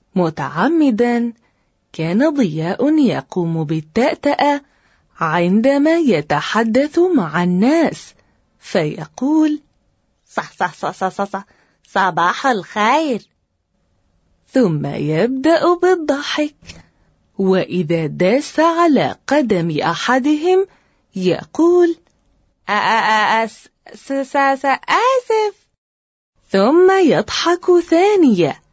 متعمدا كان ضياء يقوم بالتأتأة عندما يتحدث مع الناس فيقول: صح صح صح صح صح صح. صباح الخير. ثم يبدأ بالضحك، وإذا داس على قدم أحدهم يقول: آسف. ثم يضحك ثانية